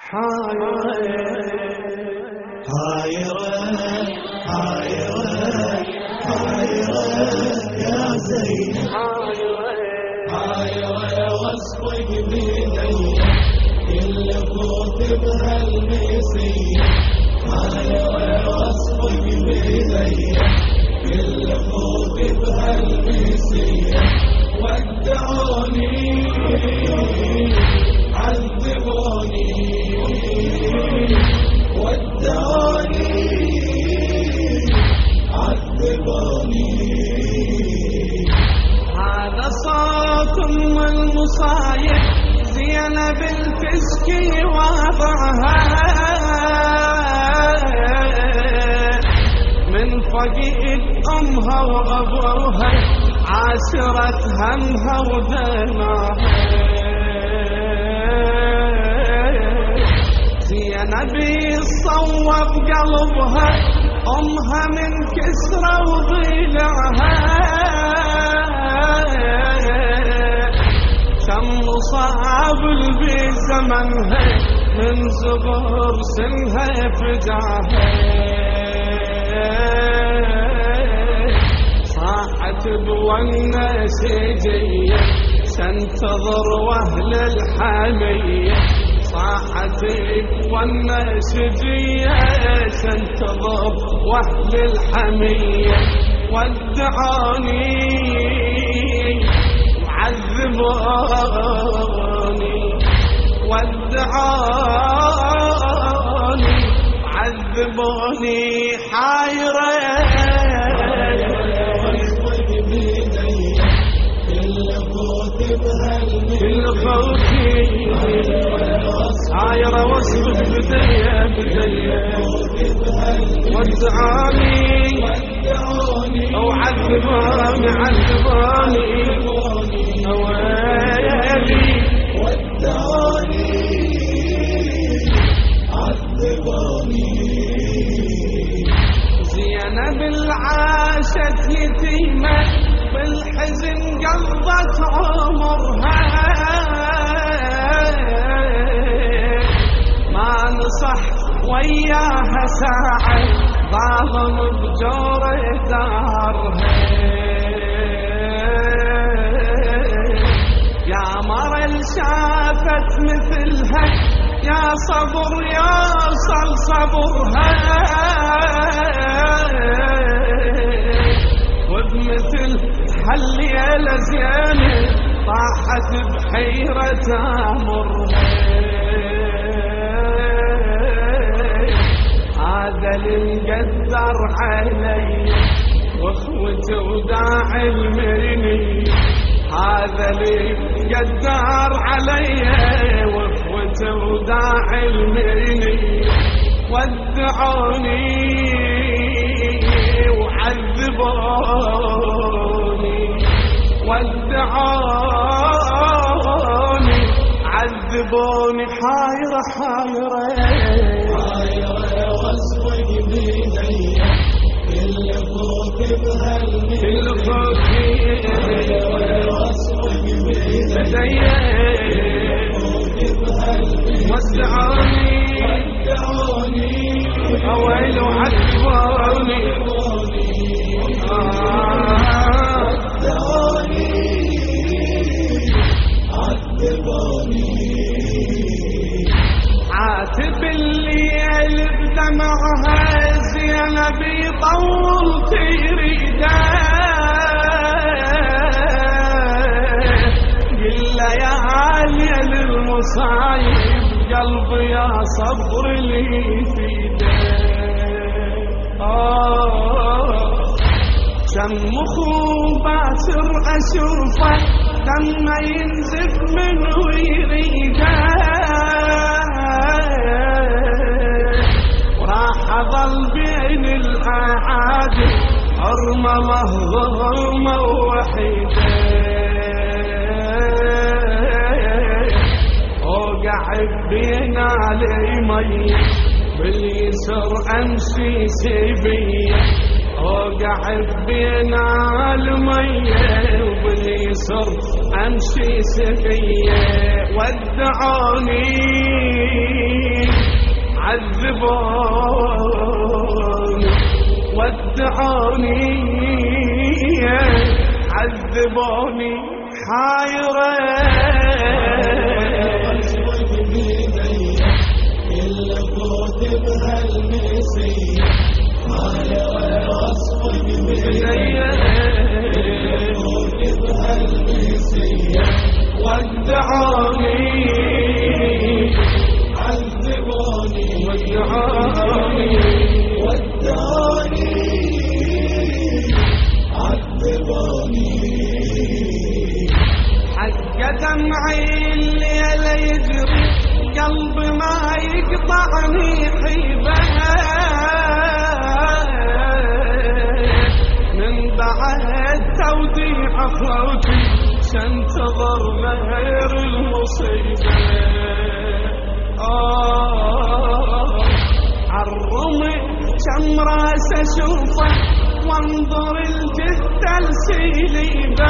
حايرة يا زينب، حايرة وصفك بيدي اللي فوت بهالميسية، حايرة وصفك بيدي اللي فوت بهالميسية، ودعوني عذبوني ودعوني عذبوني. هذا صوت ام المصايب زينب الفسكي وضعها من فقيد امها وابوها، عاشرت همها ودمعها. زينب صوب قلبها امها من كسرة وضلعها، كم صعب بزمنها من صغر سنها فداها. صاحت بونسجية تنتظر واهل الحمية، صاحت بونسجية تنتظر واهل الحمية، ودعوني عذبوني ودعوني عذبوني. حايرة حايرة وصفك بدية ودعوني وعذبوني عذبوني ويلي ودعوني عذبوني. زينب العاشت يتيمة بالحزن قضت عمرها، ما نصح وياها ساعة ظالم بجور دارها. يا مرل شافت مثلها يا صبر يوصل صبرها، وبمثل هالليلة زينب طاحت بحيرة أمرها. هذا المقدر علي واخوته وداعي المرني، هذا المقدر علي واخوته وداعي المرني، ودعوني وعذبوني ودعوني عذبوني. حايرة وصفك بيدي اللي فوت بهالميسية، وصفك بيدي ودعوني أويل عذبوني عاتب الليل بدمعها زينب يطول تريده، قل يا عالية للمصايب قلبي يا صبر لي فيده. كم مخوباتر أشوفه لما ينزف منه يريده، وراح أظل بين الأعادي أرمله ظلمة وحيدة، وقعد بين علي مي باليسر أمشي سبية، وقعد بين المية وباليسر أمشي سبية، ودعوني عذبوني ودعوني عذبوني حايرة إلا فوت بهالمسية حايرة وصفك بيديا فوت بهالمسية ودعوني عذبوني ودعوني عذبوني حق دمعي الليل يجري قلب ما يقطعني حيبها من بعد توديع صوتي سنتظر غير المصيبة عالرمي كم راس اشوفه وانظر الجثة لسيليبه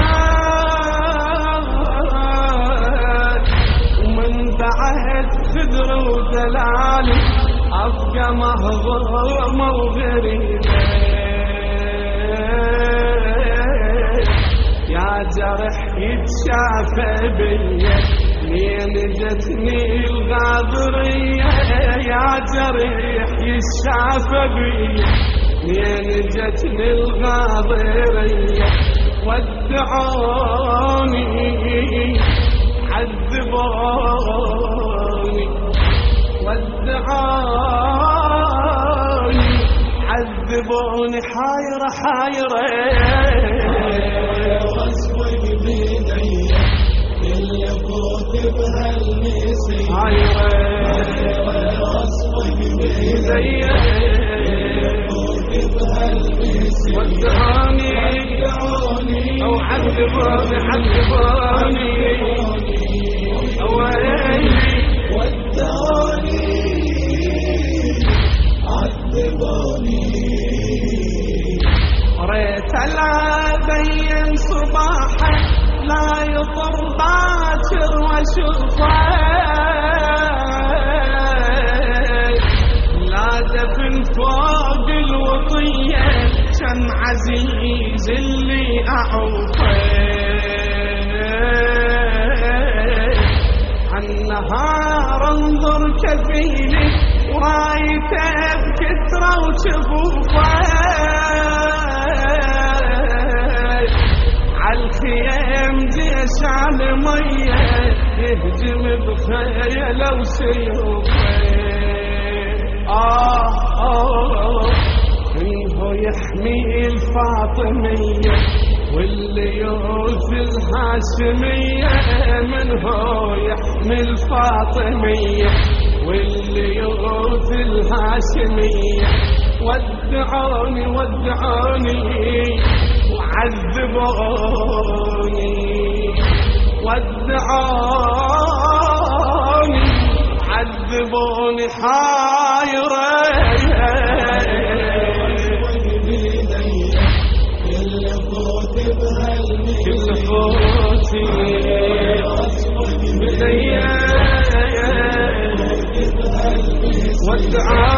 ومن بعد خدر ودلالي ابقى مهضومة وغريبة يا جرح يتشافى بيا لين جتني الغاضرية يا جرح يتشافى بيا لين جتني الغاضرية ودعوني عذبوني ودعوني عذبوني حايرة حايرة وصفك بيديا إلا فوت بهالمسية حايرة وصفك بيديا فوت بهالمسية ودعوني أو عذبوني عذبوني أو ودعوني عذبوني ريت العبين صباحا لا يطر باكر وشوفه لا دفن فوق الوطية كان عزيز اللي أعوفه عالنهار انظر كفيلي ورايته بكترة وشفوفه عالخيام جيش على مية يهجم بخيله وسيوفه انه يحمي الفاطمية واللي يوفي الهاشمية منه يحمي الفاطمية واللي يوفي الهاشمية ودعوني ودعوني وعذبوني ودعوني عذبوني حايرة إلا فوت بهالمسية كل خوتي بديا ودعوني